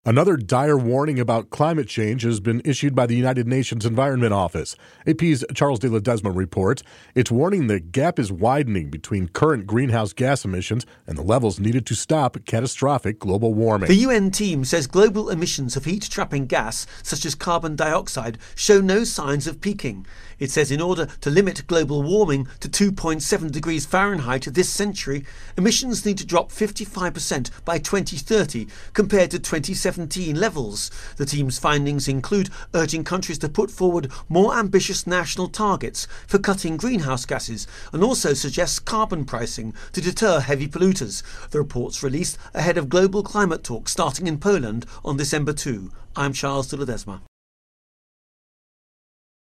Another dire warning about climate change has been issued by the United Nations Environment Office. AP's Charles de Ledesma reports it's warning the gap is widening between current greenhouse gas emissions and the levels needed to stop catastrophic global warming. The UN team says global emissions of heat-trapping gas, such as carbon dioxide, show no signs of peaking. It says in order to limit global warming to 2.7 degrees Fahrenheit this century, emissions need to drop 55% by 2030 compared to 2017 levels. The team's findings include urging countries to put forward more ambitious national targets for cutting greenhouse gases and also suggests carbon pricing to deter heavy polluters. The report's released ahead of global climate talks starting in Poland on December 2. I'm Charles de Ledesma.